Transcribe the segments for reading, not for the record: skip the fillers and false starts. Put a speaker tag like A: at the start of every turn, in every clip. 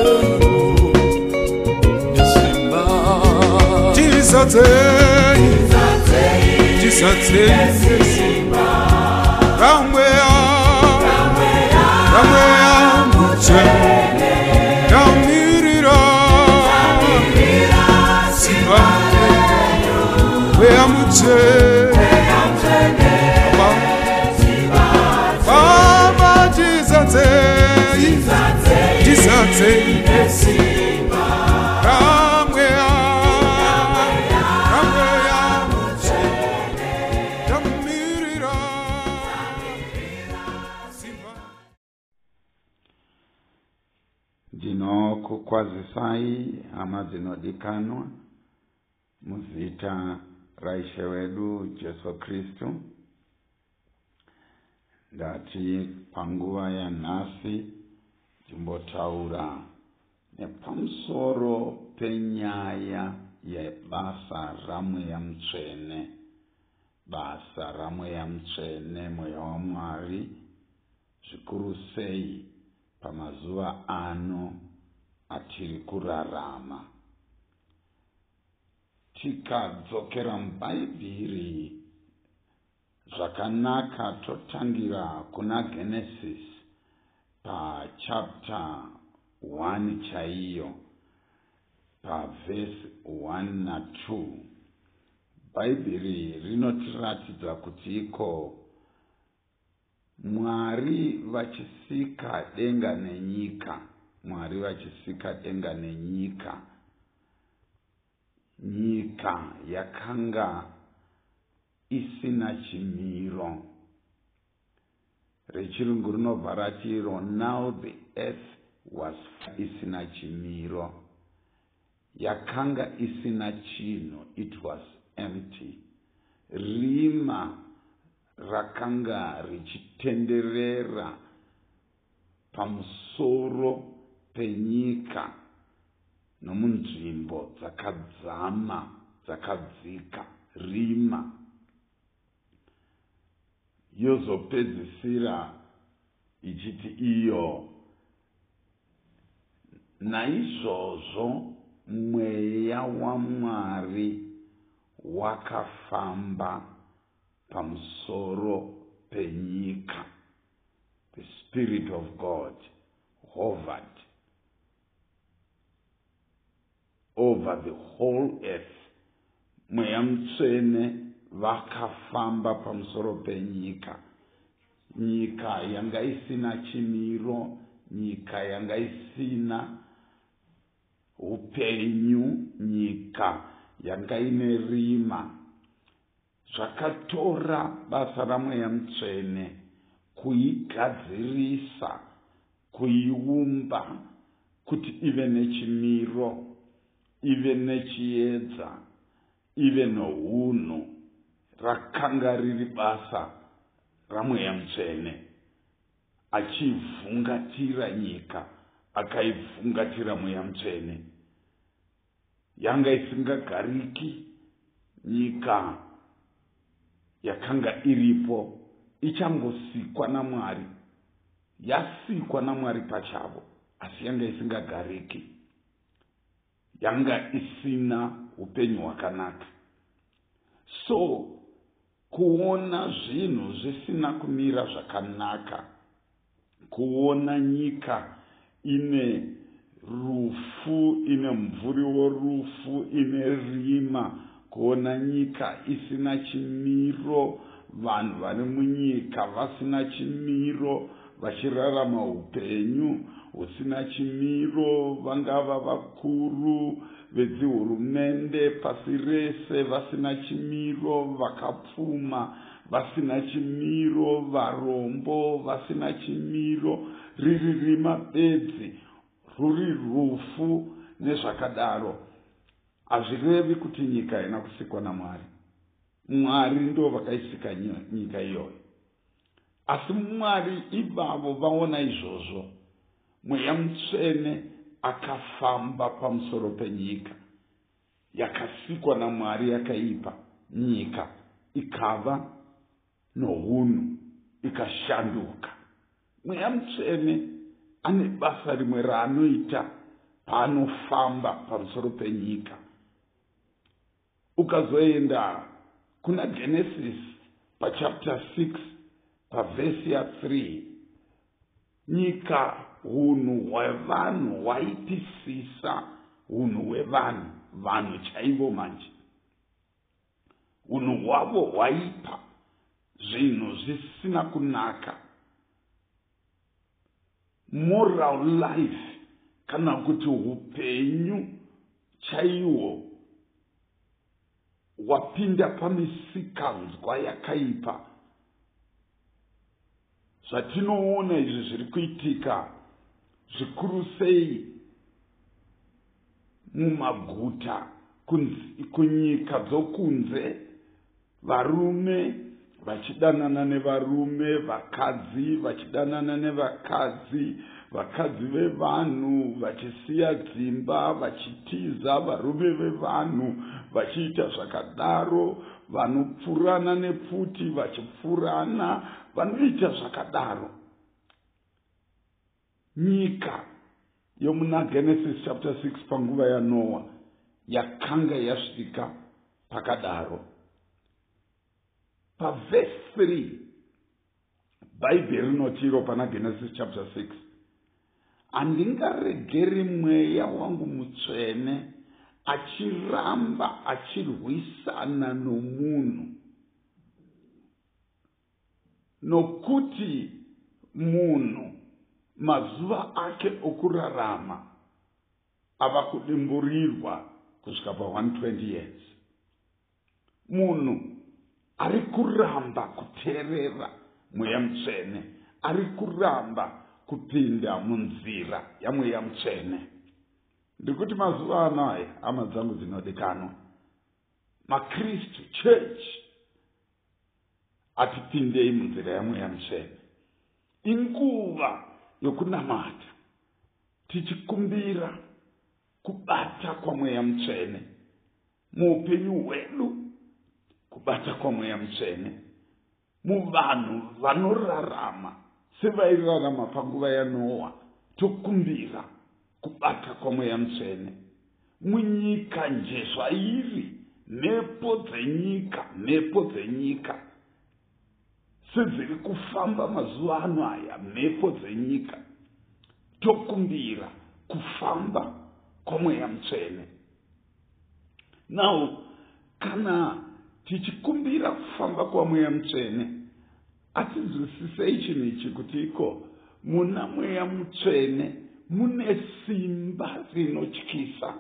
A: Ndinokukwazisai hama dzinodikanwa muzita raishe wedu Jesu Kristu. Ndati panguva yanhasi timbotaura nepamusoro penyaya yebasa ramweya mutsvene. Basa ramweya mutsvene, mweya waMwari, zvikuru sei pamazuva ano atiri kurarama. Tikadzokera mubhaibheri zvakanaka totangira kuna Genesis pachapter 1 chaiyo, pavhesi 1 na 2. Bhaibheri rinotiratidza kuti iko Mwari vachisika denga nenyika, Mwari vachisika denga nenyika, nyika yakanga isina chimiro. Rechirungu rinobva ratiro, now the earth was isina chimiro, yakanga isina chinhu, it was empty. Rima rakanga richitenderera pamusoro penyika nomunzvimbo dzakadzama dzakadzika. Rima yozopedzisira ichiti iyo. Naizvozvo mweya waMwari wakafamba pamusoro penyika. The Spirit of God hovered over the whole earth. Mweya mutsvene vakafamba pamusoro penyika. Nyika yanga isina chimiro, nyika yanga isina upenyu, nyika yanga ine rima. Zvakatora basa ramweya mutsvene kuigadzirisa, kuiumba kuti ive nechimiro, ive nechiedza, ive nounhu. Rakanga riri basa ramweya mutsvene. Achivhungatira nyika, akaivhungatira mweya mutsvene. Yanga isingagariki nyika yakanga iripo, ichangosikwa naMwari. Yasikwa naMwari pachavo, asi yanga isingagariki, yanga isina upenyu hwakanaka. So kuona zvinhu zvisina kumira zvakanaka, kuona nyika ine rufu, ine mvuri worufu, ine rima, kuona nyika isina chimiro, vanhu vari munyika vasina chimiro, vachirarama upenyu husina chimiro, vangava vakuru vedzihurumende pasi rese vasina chimiro, vakapfuma vasina chimiro, varombo vasina chimiro, riri rima bedzi, ruri rufu nezvakadaro. Hazvirevi kuti nyika haina kusikwa naMwari. Mwari ndo vakaisika nyika iyoyo. Asi Mwari ivavo vaona izvozvo, mweya mutsvene akafamba pamusoro penyika yakasikwa naMwari yakaipa. Nyika ikava nounhu, ikashanduka. Mweya mutsvene ane basa rimwe raanoita paanofamba pamusoro penyika. Ukazoenda kuna Genesis pachapter 6 pavhesi ya 3, nyika, hunhu hwevanhu hwaipisisa hunhu hwevanhu, vanhu chaivo manje. Hunhu hwavo hwaipa zvinhu zvisina kunaka. Moral life, kana kuti upenyu chaihwo, hwapinda pamisikanzwa yakaipa. Zvatinoona izvi zviri kuitika zvikuru sei mumaguta, kunyika dzokunze, varume vachidanana nevarume, vakadzi vachidanana nevakadzi, vakadzi vevanhu vachisiya dzimba vachitiza varume vevanhu vachiita zvakadaro, vanopfurana nepfuti vachipfurana, vanoita zvakadaro. Nyika yomuna Genesis chapter 6 panguva yaNoa yakanga yasvika pakadaro. Pavhesi 3 Bhaibheri rinotiro pana Genesis chapter 6, handingaregeri mweya wangu mutsvene achiramba achirwisana nomunhu, nokuti munhu mazuva ake okurarama ava kudimburirwa kusvika pa120 years. Munhu ari kuramba kuteerera mweya mutsvene, ari kuramba kupinda munzira yamweya mutsvene. Ndikuti mazuva anaya, hama dzangu dzinodikanwa, maKristu church atipindei munzira yamweya mutsvene. Inguva yokunamata tichikumbira kubata kwamweya mutsvene muupenyu hwedu, kubata kwamweya mutsvene muvanhu vanorarama sevairarama panguva yaNoa. Tokumbira kubata kwamweya mutsvene munyika nje zvairi, mhepo dzenyika sedziri kufamba mazuva ano aya, mhepo dzenyika. Tokumbira kufamba kwamweya mutsvene. Now, kana tichikumbira kufamba kwamweya mutsvene, atizwisisei chinhu ichi kuti iko muna mweya mutsvene mune simba rinotyisa.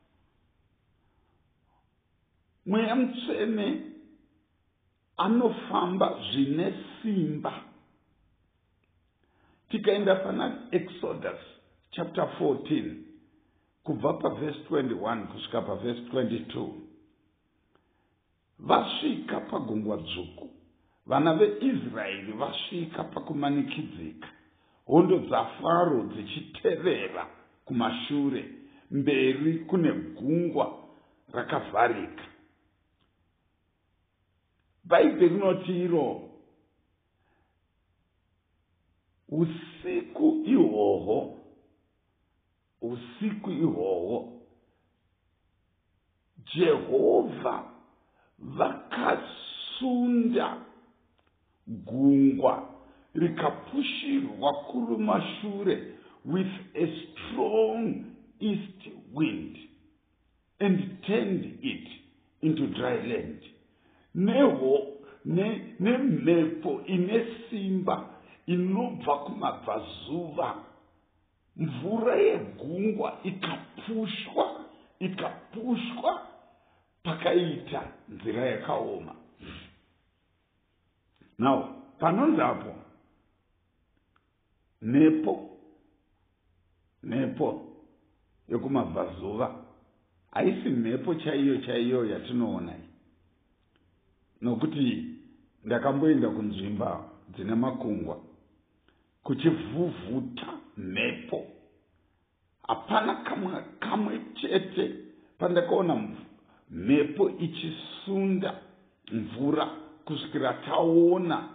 A: Mweya mutsvene anofamba zvine simba. Tikaenda pana Exodus chapter 14 kubva pavhesi 21 kusvika pavhesi 22, vasvika pagungwa dzvuku, vana veIsraeri vasvika pakumanikidzika, hondo dzaFaro dzichitevera kumashure, mberi kune gungwa rakavharika. Bhaibheri rinoti iro usiku ihwohwo Jehovha vakasunda gungwa rikapushirwa kurumashure with a strong east wind and turned it into dry land. Nemhepo ine simba inobva kumabvazuva, mvura yegungwa ikapushwa pakaita nzira yakaoma. Now, panonzi apo mhepo yekumabvazuva haisi mhepo chaiyo yatinoona. Nokuti ndakamboenda kunzvimba dzine makungwa kuchivhuvhuta mhepo, hapana kamwe chete pandakaona mhepo ichisunda mvura kusvikira taona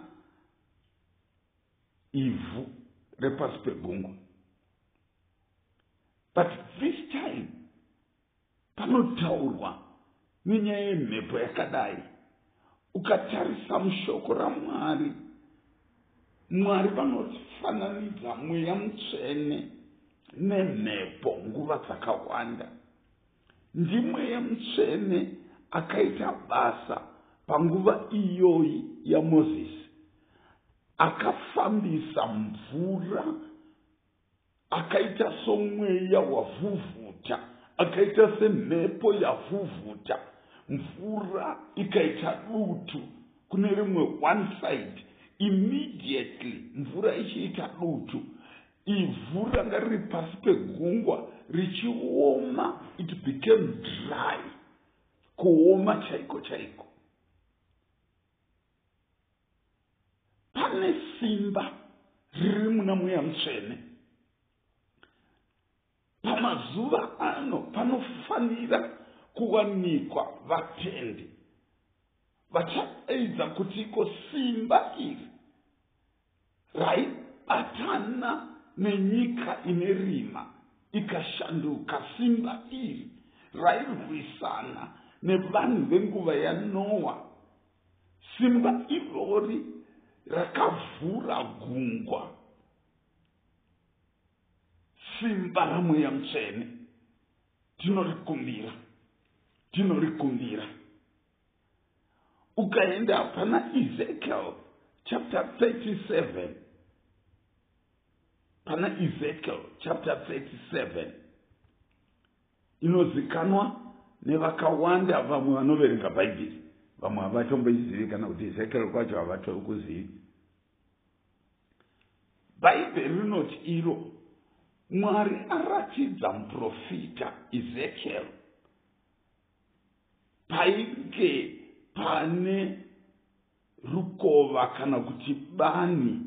A: ivhu repasi pegungwa. But this time panotaurwa nenyaya yemhepo yakadai. Ukatarisa mushoko raMwari, Mwari vanofananidza mweya mutsvene nemhepo nguva dzakawanda. Ndimweya mutsvene akaita basa panguva iyoyi yaMozisi, akafambisa mvura, akaita somweya wavhuvhuta, akaita semhepo yavhuvhuta, mvura ikaita dutu kune rimwe one side. Immediately mvura ichiita dutu, ivhu ranga riri pasi pegungwa richioma, it became dry, kuoma chaiko chaiko. Pane simba riri muna mweya mutsvene. Pamazuva ano panofanira kuwanikwa vatendi vachaedza kuti iko simba iri raibatana nenyika ine rima ikashanduka. Simba iri rairwisana nevanhu venguva yaNoa. Simba irori rakavhura gungwa. Simba ramweya mutsvene tinorikumbira. Ukaenda pana Ezekiel chapter 37, pana Ezekiel chapter 37 inozikanwa nevakawanda, vamwe vanoverenga Bhaibheri, vamwe havatomboizivi kana kuti Ezekiel kwacho havatori kuzivi. Bhaibheri rinoti iro Mwari aratidza muprofita Ezekiel painge pane rukova kana kuti bani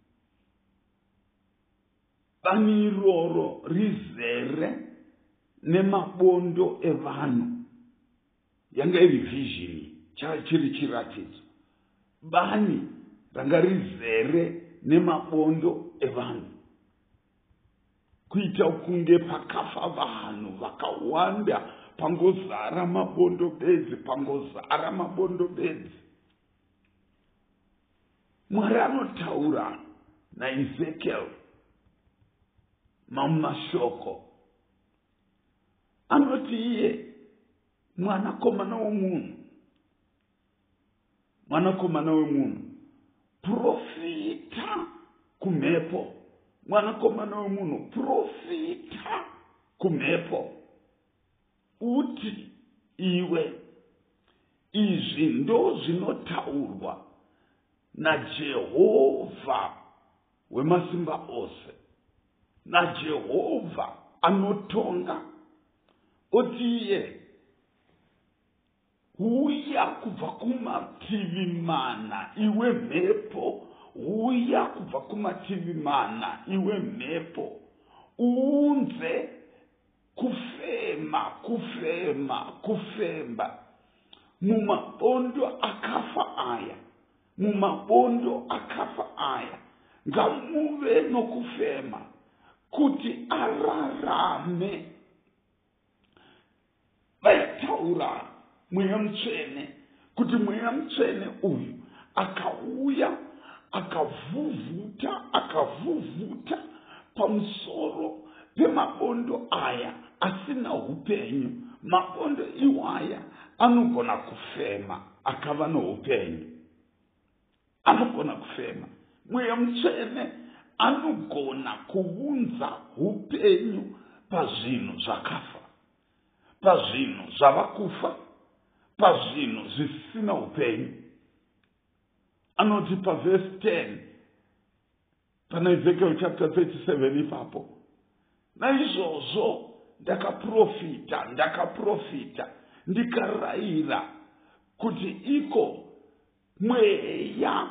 A: iroro rizere nemabondo evanhu. Yanga iri vision, chiri chiratidzo. Bani ranga rizere nemabondo evanhu, kuita kunge pakafa vanhu vakawanda, pangozara mabondo bedzi. Mwari anotaura naEzekiel mamashoko, anoti iye, mwanakomana wemunhu, profita kumhepo. Mwanakomana wemunhu, profita kumhepo, uti iwe, izvi ndo zvinotaurwa naJehovha wemasimba ose, naJehovha anotonga. Uti iye, uya kubva kumativi mana iwe mhepo, uya kubva kumativi mana iwe mhepo, uunze kufema mumabondo akafa aya, ngamuve nokufema kuti ararame. Vaitaura mweya mutsvene kuti mweya mutsvene uyu akauya akavhuvhuta pamusoro pemabondo aya asina upenyu. Mabondo iwaya anogona kufema akava noupenyu, anogona kufema. Mweya mutsvene anogona kuunza upenyu pazvinhu zvakafa, pazvinhu zvavakufa, pazvinhu zvisina upenyu. Anoti paverse 10 pana Ezekiel chapter 37 ipapo, naizvozvo ndakaprofita ndikarayira kuti iko mweya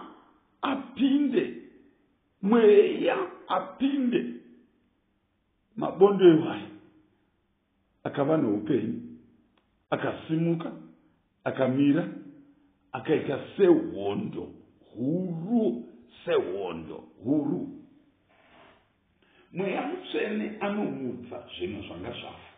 A: apinde mabondo iwaya, akava noupenyu, akasimuka, akamira, akaita sehondo huru. mweya mutsvene anomutsa zvinhu zvanga zvafa,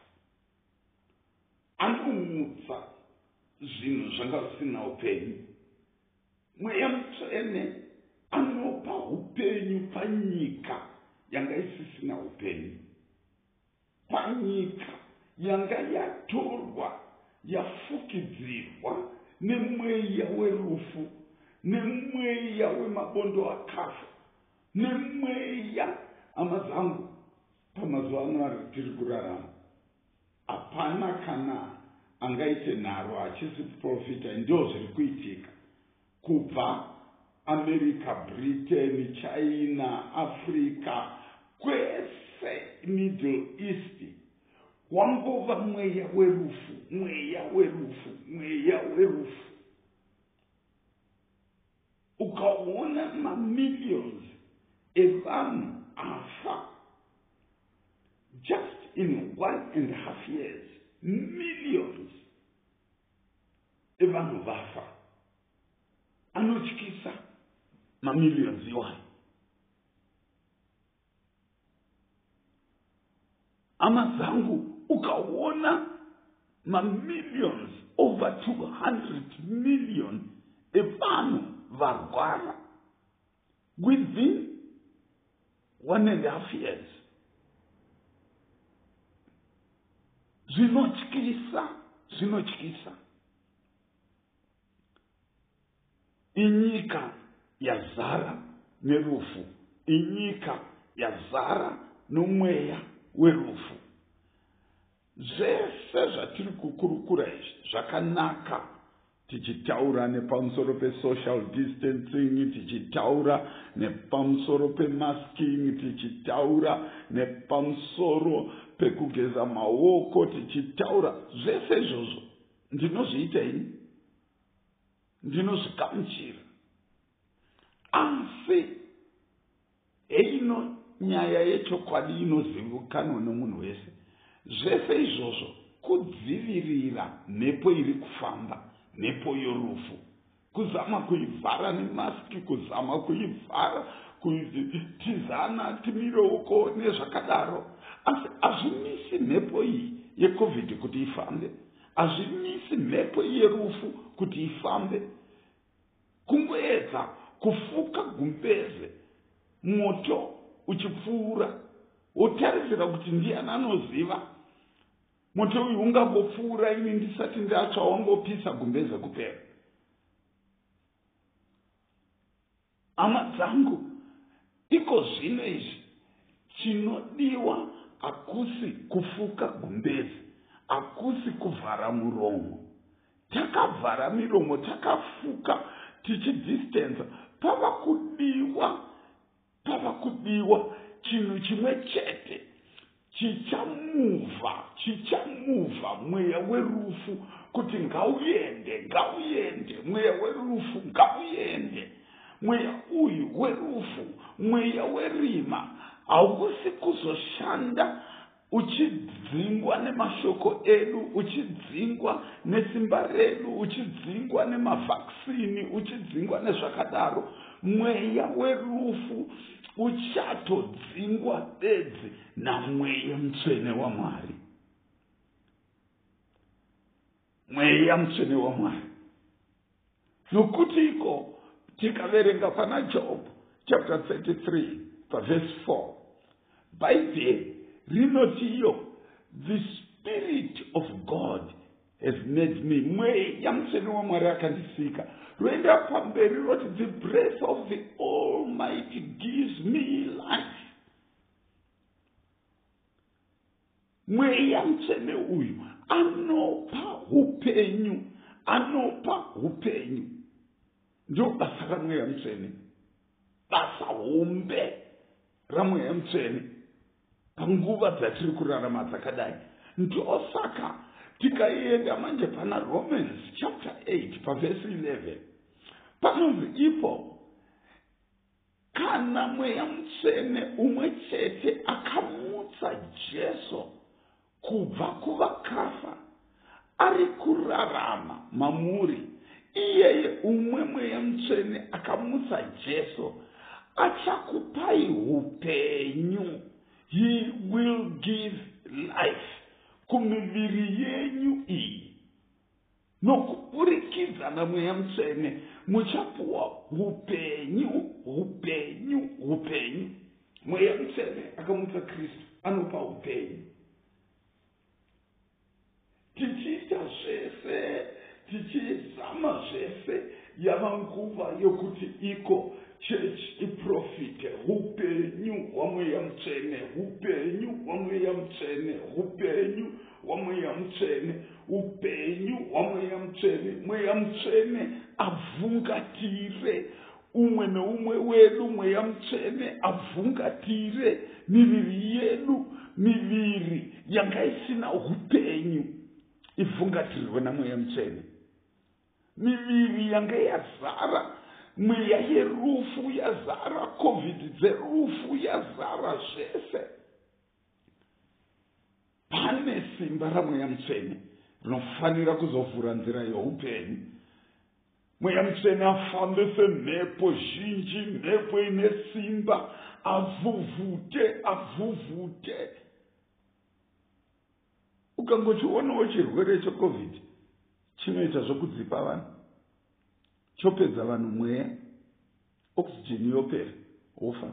A: anomutsa zvinhu zvanga zvisina upenyu. Mweya mutsvene anopa upenyu panyika yanga isisina upenyu, panyika yanga yatorwa yafukidzirwa nemweya werufu, nemweya wemabondo akafa, nemweya amazangu. Pamazuva ano ari tiri kurarama, hapana kana angaite nharo achisi kuprofita. Ndio zviri kuitika kubva America, Britain, China, Africa, kwese Middle East, wangova mweya werufu, mweya werufu, mweya werufu. Ukaona mamillions evanhu afa just in 1.5 years, millions evanhu vafa. Anotyisa mamillions iwayo. Amazangu, ukaona mamillions, over 200 million evanhu varwara within 1.5 years. Zvinotyisa, zvinotyisa. Inyika yazara nerufu, inyika yazara nomweya werufu. Zvese zvatiri kukurukura izvi zvakanaka, tichitaura nepamusoro pesocial distancing, tichitaura nepamusoro pemasking, tichitaura nepamusoro pekugeza maoko, tichitaura zvese izvozvo. Ndinozviita ini, ndinozvikamuchira. Asi eino nyaya yechokwadi inozivikanwa nomunhu wese. Zvese izvozvo kudzivirira mhepo iri kufamba, mhepo yorufu, kuzama kuivhara nemaski, kuzama kuivhara, kutizana timire uko nezvakadaro. Asi hazvimisi mhepo iyi yeCovid kuti ifambe, hazvimisi mhepo yerufu kuti ifambe. Kungoedza kufuka gumbeze, moto uchipfuura, wotarisira kuti ndiani anoziva moto uyu ungangopfuura ini ndisati ndatsva, wangopisa gumbeze kupera. Hama dzangu, iko zvino izvi chinodiwa hakusi kufuka gumbeze, hakusi kuvhara muromo. Takavhara miromo, takafuka, tichidistance. Pava kudiwa chinhu chimwe chete chichamuvha mweya werufu kuti ngauyende, mweya werufu ngauyende. Mweya uyu werufu, mweya werima, hausi kuzoshanda uchidzingwa nemashoko edu, uchidzingwa nesimba redu, uchidzingwa nemavhaksini, uchidzingwa nezvakadaro. Mweya werufu uchatodzingwa bedzi namweya mutsvene waMwari. Mweya mutsvene waMwari. Nokuti iko tikaverenga pana Job chapter 33 verse 4, Bible rinoti iyo, the Spirit of God has made me. Mweya mutsvene waMwari akandisika. Roenda pamberi roti, the breath of the Almighty gives me life. Mweya mutsvene uyu anopa upenyu, anopa upenyu. Ndio basa ramweya mutsvene, basa hombe ramweya mutsvene panguva dzatiri kurarama dzakadai. Ndio saka tikaenda manje pana Romans chapter 8 verse 11, panonzi ipo kana mweya mutsvene umwe chete akamutsa Jesu kubva kuvakafa, ari kurarama mamuri, iyeye umwe mweya mutsvene akamutsa Jesu achakupai upenyu. He will give life kumiviri yenyu iyi. Nokuburikidza namweya mutsvene muchapuwa upenyu. Mweya mutsvene akamutsa Kristu anopa upenyu. Tichiita zvese, tichizama zvese, yava nguva yokuti iko church iprofite upenyu hwamweya mutsvene, upenyu hwamweya mutsvene, upenyu hwamweya mutsvene, upenyu hwamweya mutsvene. Mweya mutsvene avhungatire umwe neumwe wedu. Mweya mutsvene avhungatire miviri yedu, miviri yanga isina upenyu ivhungatirwe namweya mutsvene. Miviri yanga yazara mweya yerufu, yazara covid dzerufu, yazara zvese. Pane simba ramweya mutsvene rinofanira kuzovhura nzira youpenyu. Mweya mutsvene afambe semhepo zhinji, mhepo ine simba, avhuvhute. Ukangochionawo chirwere checovid chinoita zvokudzipa vanhu, chopedza vanhu mweya, oxygen yopera, wofa.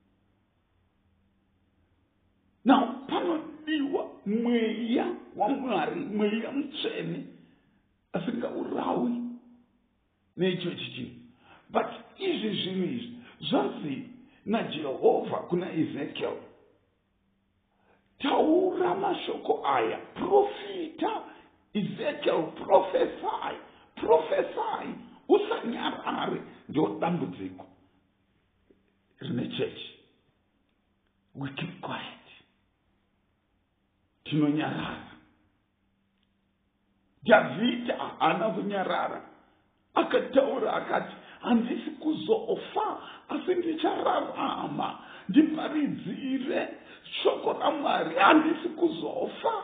A: Now panodiwa mweya waMwari, mweya mutsvene asingaurawi neicho chichinhu. But izvi zvinhu izvi zvanzi naJehovha kuna Ezekiel, taura mashoko aya, profita. Ezekiel, prophesy, usanyarare. Ndio dambudziko rine church. We keep quiet, tinonyarara. David haana kunyarara, akataura akati, handisi kuzofa asi ndichararama ndiparidzire shoko raMwari, handisi kuzofa.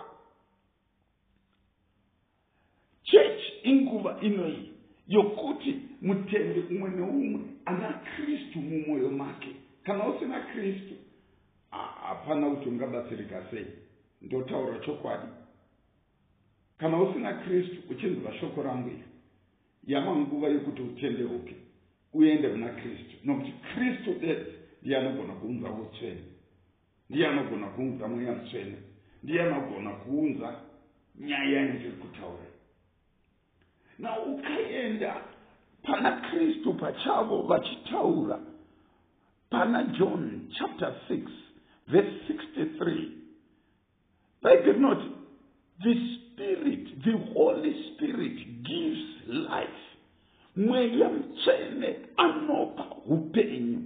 A: Church inguva inoyi yokuti mutende umwe neumwe ana Kristu mumwoyo make. Kana usina Kristu hapana kuti ungabatsirika sei. Ndotaura chokwadi. Kana usina Kristu uchinzwa shoko rangu iri, yava nguva yokuti utendeuke uende kuna Kristu. Nokuti Kristu bedzi ndiye anogona kuunza utsvene, ndiye anogona kuunza mweya mutsvene, ndiye anogona kuunza nyaya yandiri kutaura. Na ukaenda pana Kristu pachavo vachitaura pana John chapter 6 verse 63, Bible note, the Spirit, the Holy Spirit gives life. Mweya mutsvene anopa upenyu.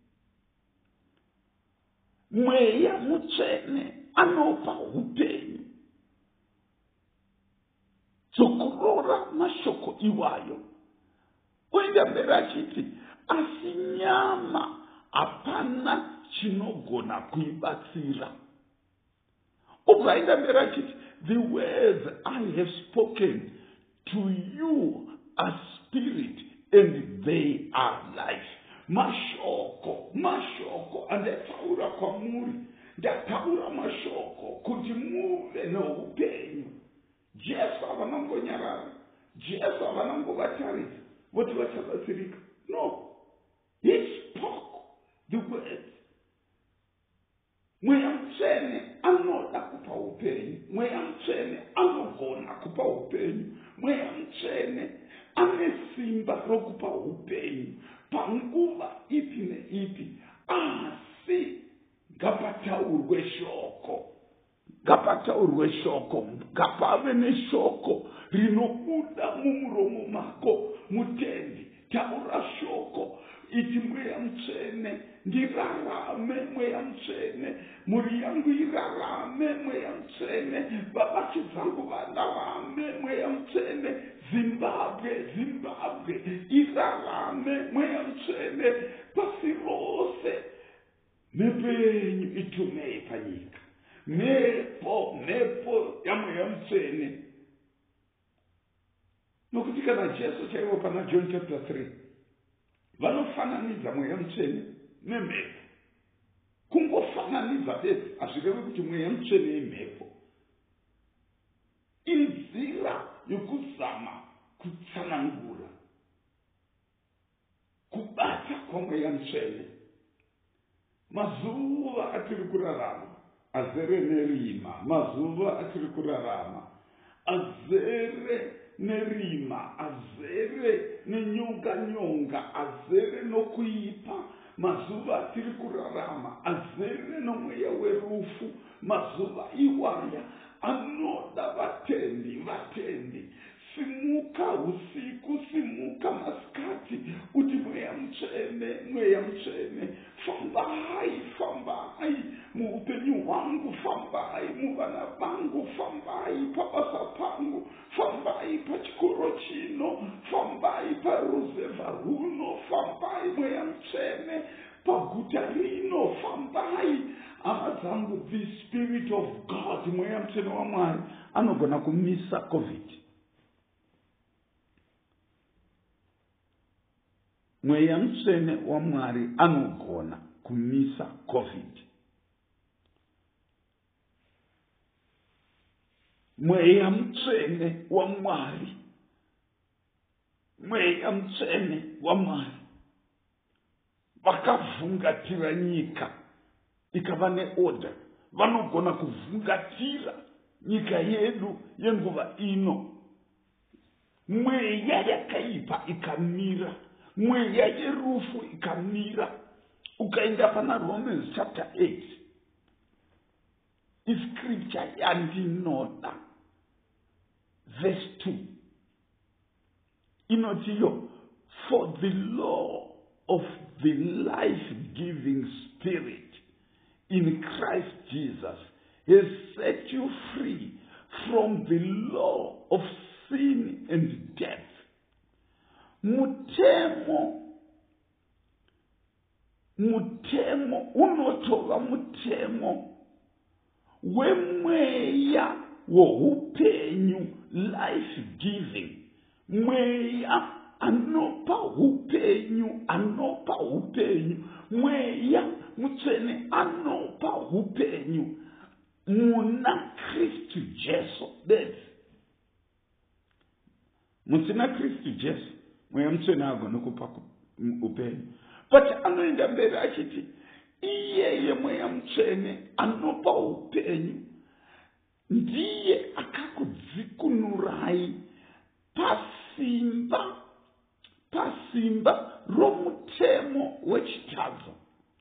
A: Mweya mutsvene anopa upenyu. Dzokorora mashoko iwayo. Oenda mberi achiti, asi nyama hapana chinogona kuibatsira. Oenda mberi achiti, the words I have spoken to you are spirit and they are life. Mashoko, andataura kwamuri, ndataura mashoko kuti muve noupenyu. Jesu havanangonyarara, Jesu havanangovatarisa voti vachabatsirika. No, he spoke the words. Mweya mutsvene anoda kupa upenyu. Mweya mutsvene anogona kupa upenyu. Mweya mutsvene ane simba rokupa upenyu panguva ipi neipi. Asi ngapataurwe shoko, ngapave neshoko rinobuda mumuromo mako. Mutendi, taura shoko, iti mweya mutsvene ndirarame, mweya mutsvene mhuri yangu irarame, mweya mutsvene babati dzangu vararame, mweya mutsvene Zimbabwe irarame, mweya mutsvene pasi rose. Mhepo yenyu itumei panyika, mhepo yamweya mutsvene. Nokuti kana Jesu chaivo pana John chapter 3 vanofananidza mweya mutsvene nemhepo. Kungofananidza pana Elizabeth hazvireve kuti mweya mutsvene imhepo. Inzira yokuzama kutsanangura kubata kwamweya mutsvene. Mazuva atiri kurarama azere nerima, mazuva atiri kurarama azere nerima, azere nenyonga, azere nokuipa. Mazuva atiri kurarama azere nomweya werufu, mazuva iwaya anoda vatendi. Simuka usiku, simuka masikati, uti mweya mutsvene, fambai muupenyu hwangu, fambai muvana vangu, fambai pabasa pangu, fambai pachikoro chino, fambai paruzevha runo, fambai mweya mutsvene paguta rino, fambai. Hama dzangu, the Spirit of God, mweya mutsvene waMwari anogona kumisa COVID. Mweya mutsvene waMwari anogona kumisa COVID. Mweya mutsvene waMwari, mweya mutsvene waMwari vakavhungatira nyika ikava neorder. Vanogona kuvhungatira nyika yedu yenguva ino. Mweya yakaipa ikamira, mweya yerufu ikamira. Ukaenda pana Romans chapter 8, iscripture yandinoda verse 2 inotiyo, for the law of the life-giving Spirit in Christ Jesus has set you free from the law of sin and death. Mutemo unotova mutemo wemweya wohupenyu, life giving. Mweya anopa hupenyu, mweya mutsvene anopa hupenyu muna Kristu Jesu. Musina Kristu Jesu mweya mutsvene agona kupa upenyu. But anoenda mberi achiti iyeye mweya mutsvene anopa upenyu ndiye akakudzikunurai pasimba romutemo wechitadzo.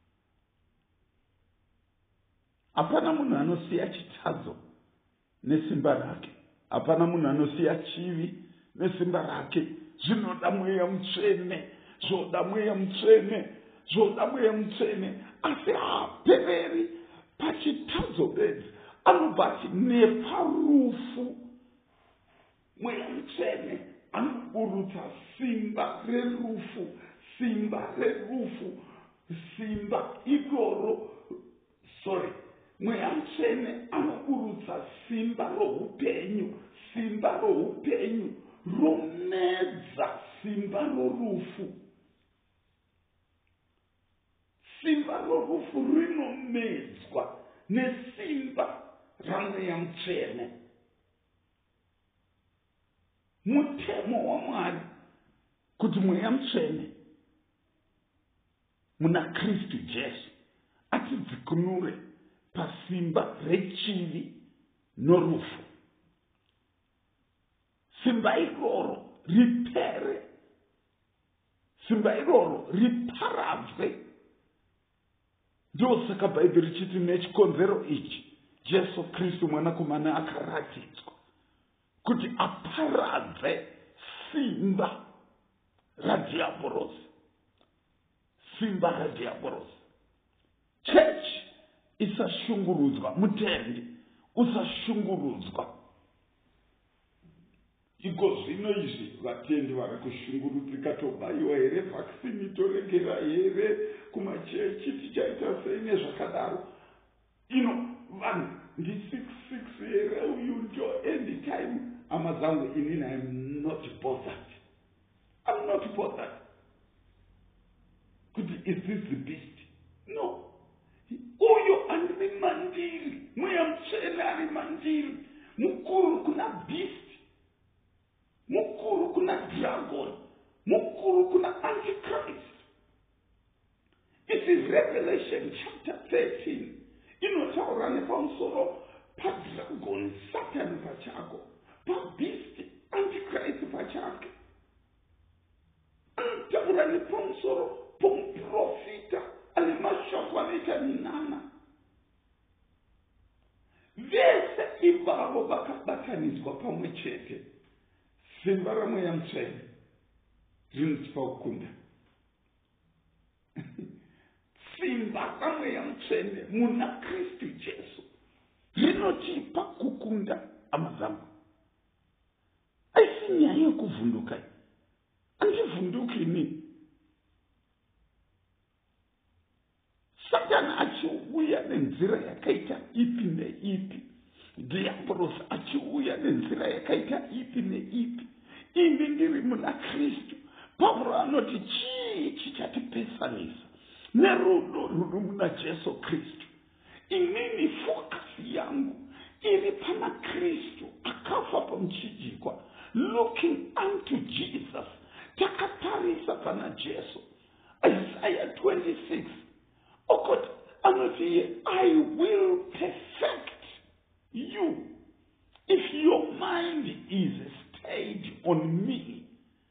A: Hapana munhu anosiya chitadzo nesimba rake, hapana munhu anosiya chivi nesimba rake. Zvinoda mweya mutsvene, zvoda mweya mutsvene, asi haapereri pachitadzo bedzi, anobva neparufu. Mweya mutsvene anoburutsa simba rerufu, mweya mutsvene anoburutsa simba rohupenyu, romedza simba rorufu. Simba rorufu rinomedzwa nesimba ramweya mutsvene. Mutemo waMwari kuti mweya mutsvene muna Kristu Jesu atidzikunure pasimba rechivi norufu. Simba iroro ripere, simba iroro riparadzwe. Ndosaka Bhaibheri richiti nechikonzero ichi Jesu Kristu mwanakomana akaratidzwa kuti aparadze simba radiabhorosi. Church isashungurudzwa, mutendi usashungurudzwa. Iko zvino izvi vatendi vari kushungurudzika, tobaiwa here vaccine, toregera here kumachechi, tichaita sei nezvakadaro. Vanhu ndi66 here, uyu ndio end time. Amazangu inini, I'm not bothered. Kuti is this the beast? No. Uyo mandiri, mweya mutsvene ari mandiri, mukuru kuna beast, mukuru kuna dragon, mukuru kuna antichrist. It is Revelation chapter 13. Inotaura nepamusoro padragon, Satan pachako, pabeast, antichrist pachake. Anotaura nepamusoro pomuprofita ane mashoko anoita minana. Vese ivavo vakabatanidzwa pamwe chete. Simba ramweya mutsvene rinotipa kukunda. Simba ramweya mutsvene muna Kristu Jesu rinotipa kukunda, amazangu. Aisi nyaya yekuvhunduka. Andivhunduki ini. Satani achiuya nenzira yakaita ipi neipi. Diabolos achiuya nenzira yakaita ipi neipi. Imi ndiri muna Kristu. Paulo anoti chii chichatipesanisa nerudo ruri muna Jesu Kristu. Inini focus yangu iri pana Kristu akafa pamuchinjikwa, looking unto Jesus. Takatarisa pana Jesu. Isaiah 26. Okot anoti, I will perfect you if your mind is stayed on me.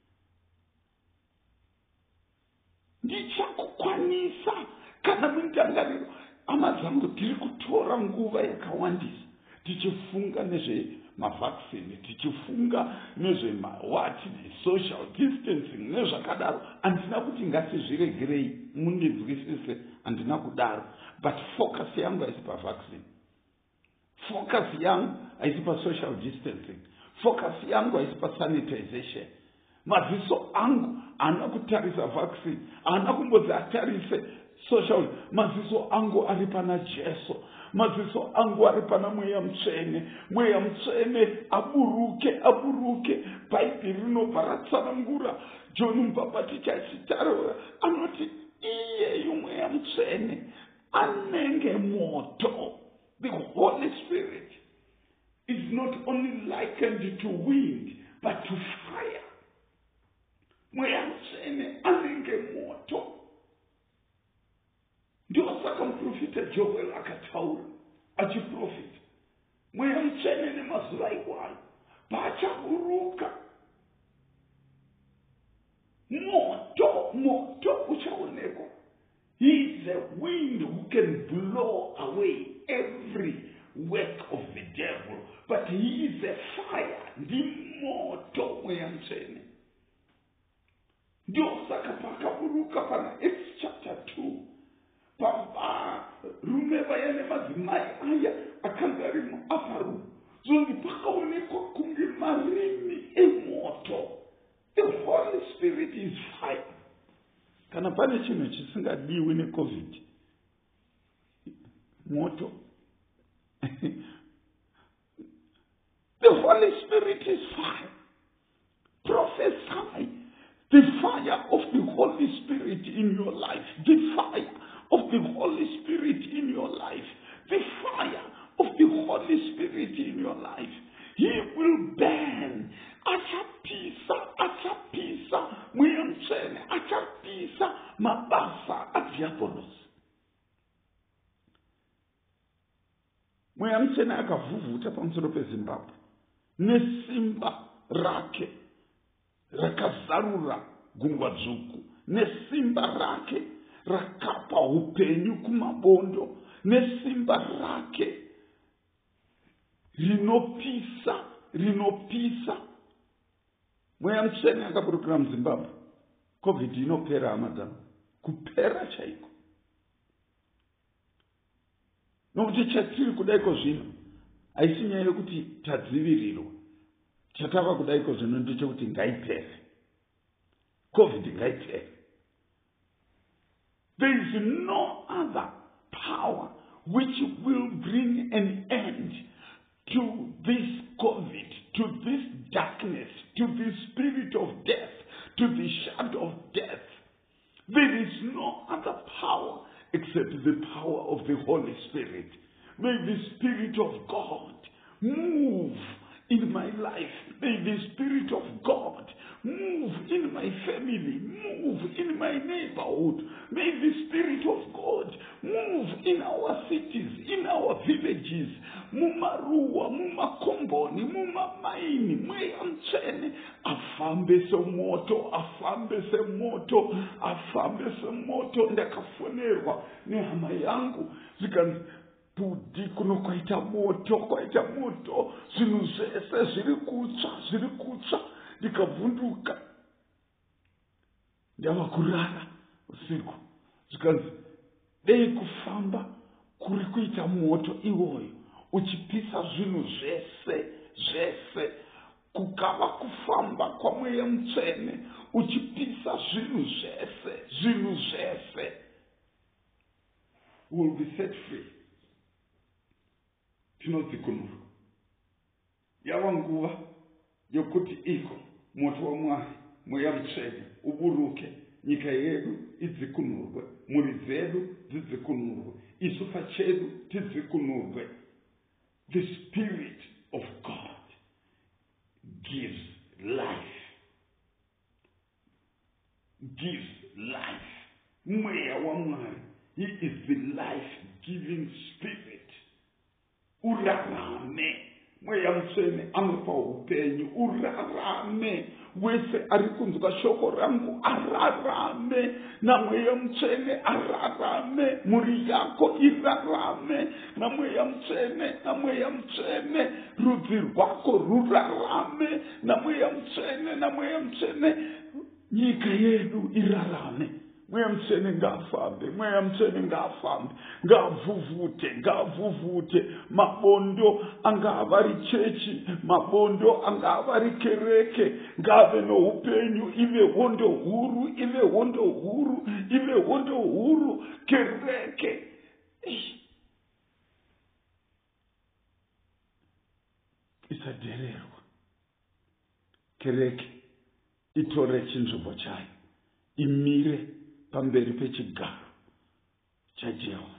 A: Ndichakukwanisa kana mundangariro. Amazangu tiri kutora nguva yakawandisa tichifunga nezve mavaccine, tichifunga nezve social distancing nezvakadaro. Andina kuti ngasizviregerei, mundinzwisise, andina kudaro. But focus yangu haisi pavaccine. Focus yangu haisi pa social distancing. Focus yangu haisi pa sanitization. Maziso angu ana kutarisa vaccine, ana kumbodzi atarise social. Maziso angu ari pana Jesu. Maziso angu ari pana mweya mutsvene. Mweya mutsvene aburuke. Bhaibheri rinobva ratsanangura. John Mubhabhatidzi achitaura anoti iyeyu mweya mutsvene anenge moto. The Holy Spirit is not only likened to wind but to fire. Mweya mutsvene anenge moto. Ndio saka muprofita Joel akataura achiprofita mweya mutsvene nemazuva iwayo pachaburuka moto uchaonekwa. He is a wind who can blow away every work of the devil, but he is a fire. Ndi moto mweya mutsvene. Ndio saka pakaburuka pana Acts chapter 2. Rume vaya nemadzimai aya akanga ari muupper room. Zvonzi pakaonekwa kunge marimi emoto. The Holy Spirit is fire. Kana pane chinhu chisingadiwi neCovid, moto. The Holy Spirit is fire. Prophesy the fire of the Holy Spirit in your life. The fire of the Holy Spirit in your life. The fire of the Holy Spirit in your life. He will burn. Achapisa. Mweya mutsvene achapisa mabasa adiabolos. Mweya mutsvene akavhuvhuta pamusoro peZimbabwe nesimba rake rakazarura gungwa dzvuku, nesimba rake rakapa upenyu kumabondo, nesimba rake rinopisa. Mweya mutsvene akaburukira muZimbabwe. Covid inopera amadzangu, kupera chaiko. Nokuti chatiri kudaiko zvino haisi nyaya yekuti tadzivirirwa. Chatava kudaiko zvino ndechekuti ngaipere. Covid ngaipere. There is no other power which will bring an end to this COVID, to this darkness, to the spirit of death, to the shadow of death. There is no other power except the power of the Holy Spirit. May the Spirit of God move in my life. May the Spirit of God move in my family, move in my neighborhood. May the Spirit of God move in our cities, in our villages, mumaruwa, mumakomboni, mumamaini, mweyamchene, afambe semoto, afambe semoto, afambe semoto, ndakafonerwa, nehama yangu, zikanzi, budi kuno kwaita moto, zvinhu zvese zviri kutsva, ndikavhunduka, ndava kurara usiku, zvikanzi dei kufamba kuri kuita moto iwoyo, uchipisa zvinhu zvese, kukava kufamba kwamweya mutsvene, uchipisa zvinhu zvese, will be set free. Tinodzikunurwa. Yava nguva yokuti iko moto waMwari, mweya mutsvene, uburuke, nyika yedu idzikunurwe, mhuri dzedu dzidzikunurwe, isu pachedu tidzikunurwe. The Spirit of God gives life. Mweya waMwari, He is the life-giving Spirit. Urarame, mweya mutsvene anopa upenyu. Urarame, wese ari kunzwa shoko rangu ararame, namweya mutsvene ararame, mhuri yako irarame, namweya mutsvene, rudzi rwako rurarame, namweya mutsvene, nyika yedu irarame. Mweya mutsvene ngafambe, ngavhuvhute, mabondo angava ari chechi, mabondo angava ari kereke, ngave noupenyu, ive hondo huru, kereke. Isadererwa, kereke itore chinzvimbo chayo, imire pamberi pechigaro chaJehovha.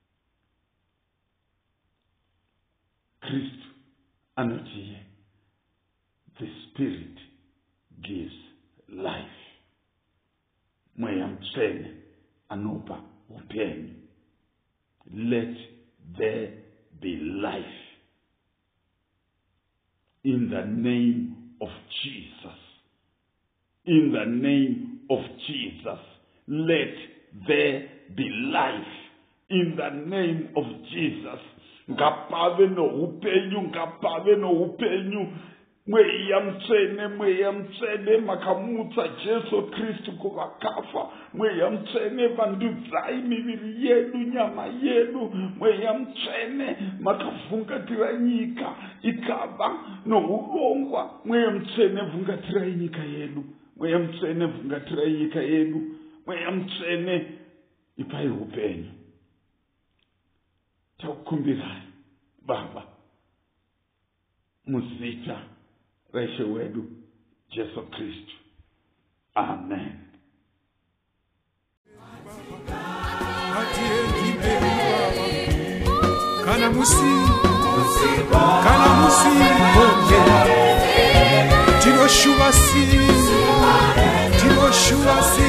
A: Kristu anoti, the Spirit gives life. Mweya mutsvene anopa upenyu. Let there be life. In the name of Jesus. In the name of Jesus. Let there be life. In the name of Jesus. Ngapave no upenyu. Mweya mutsvene makamutsa Jesu Kristu kuvakafa. Mweya mutsvene vandudzai miviri yedu, nyama yedu. Mweya mutsvene makavhungatira nyika ikava nourongwa. Mweya mutsvene vhungatirai nyika yedu. Mweya mutsvene vhungatirai nyika yedu. Mweya mutsvene ipai upenyu. Takukumbirai Baba muzita raishe wedu Jesu Kristu. Amen. Kana musi Tinoshua si